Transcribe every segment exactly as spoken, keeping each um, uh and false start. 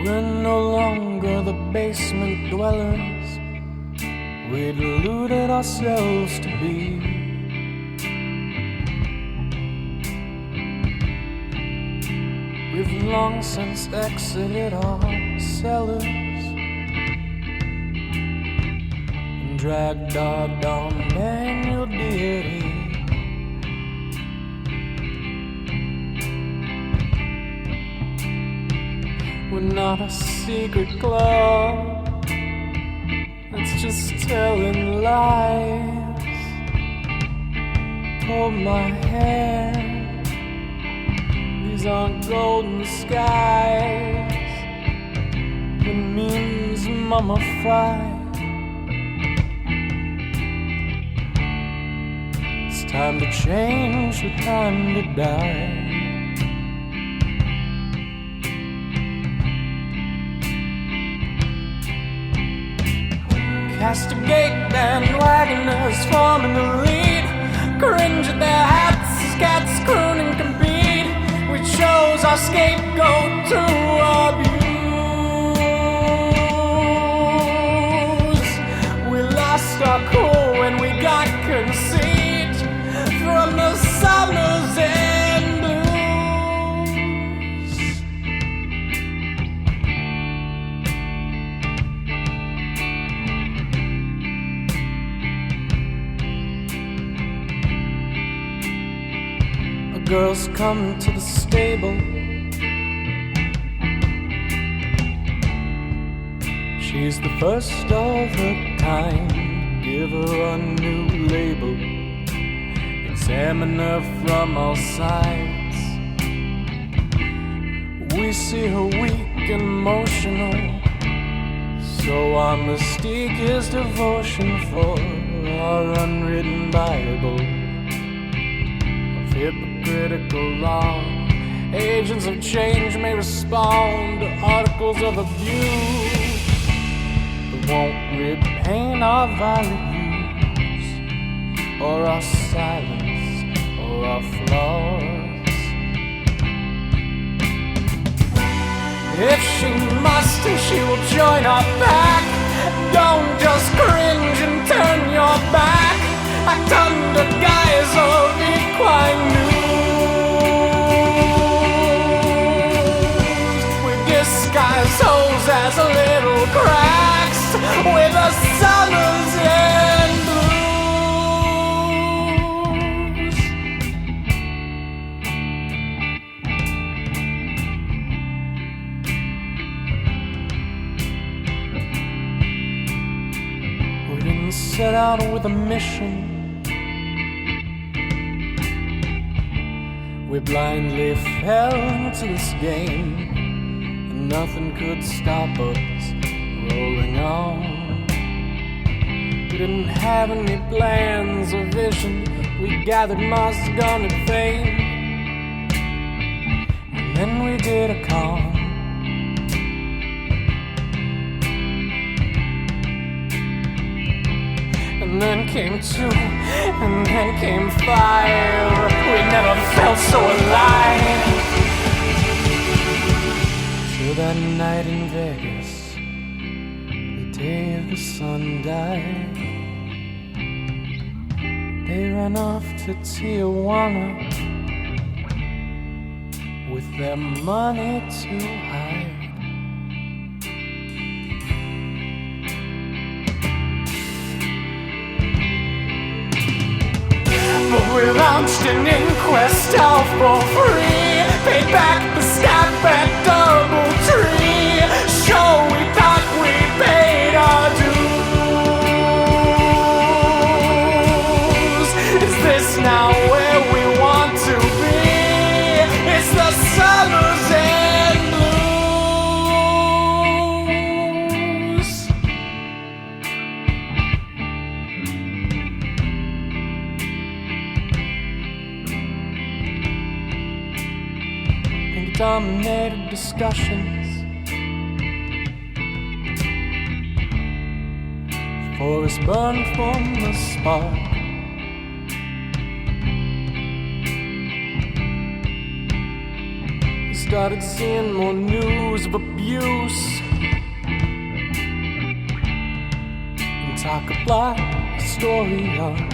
We're no longer the basement dwellers we deluded ourselves to be. We've long since exited our cellars and dragged our Dom Daniel deity. We're not a secret club that's just telling lies. Hold my hand, these aren't golden skies. The memes mummified. It's time to change or time to die. Castigate bandwagoners forming the lead. Cringe at their hats as cats croon and compete. We chose our scapegoat to abuse. We lost our cool when we got conceit from the summer's end blues. Girls come to the stable. She's the first of her kind. Give her a new label. Examine her from all sides. We see her weak and emotional, so our mystique is devotion for our unwritten Bible of hypocritical law. Agents of change may respond to articles of abuse, but won't repaint our values or our silence or our flaws. If she must, and she will join our pack. Don't just cringe and turn your back. Act under guise of equine news. We disguise holes as little cracks with a summer's end blues. We didn't set out with a mission. We blindly fell into this game, and nothing could stop us rolling on. We didn't have any plans or vision. We gathered moss, garnered fame, and then we did a con. And then came two, and then came five. We never felt so alive. Till that night in Vegas, the day the sun died. They ran off to Tijuana with their money to hide. We launched an inquest all for free. Paid back the scab at Doubletree. Sure, we thought we paid our dues. Is this now where we want to be? It's the summer's end blues. Dominated discussions, forest burned from the spark. started seeing more news of abuse and talk about a story arc.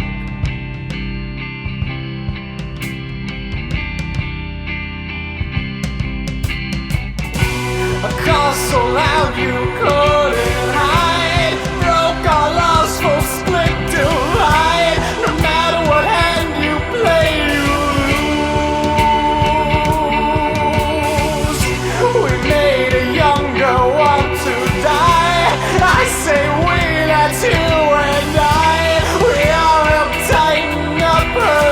A call so loud you couldn't hide, broke our laws for split divide. No matter what hand you play, you lose. We made a young girl want to die. I say we, that's you and I. We all helped tighten up her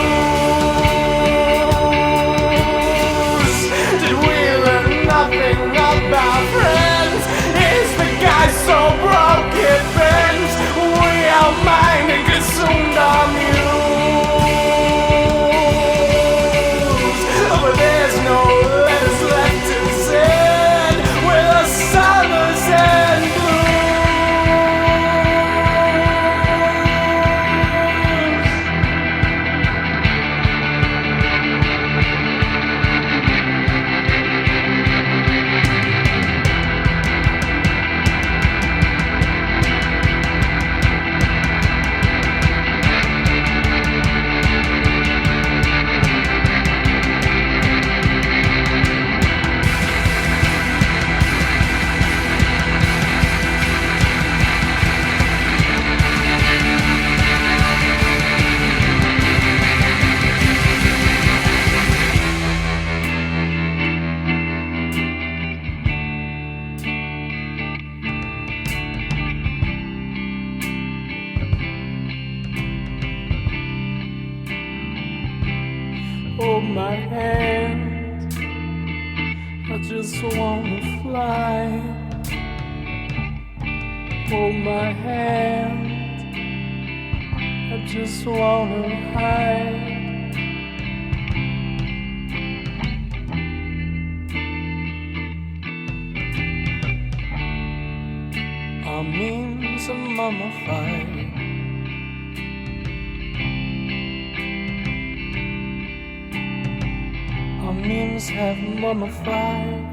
news. Did we learn nothing about friends? Is the guy so broke it bends? We all mind and consumed our muse. But there's no letters left to send with a summer's end blues. Hold my hand, I just wanna fly. Hold my hand, I just wanna hide. Our memes are mummified. Our memes have mummified.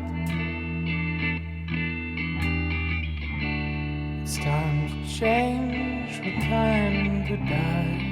It's time to change, or time to die.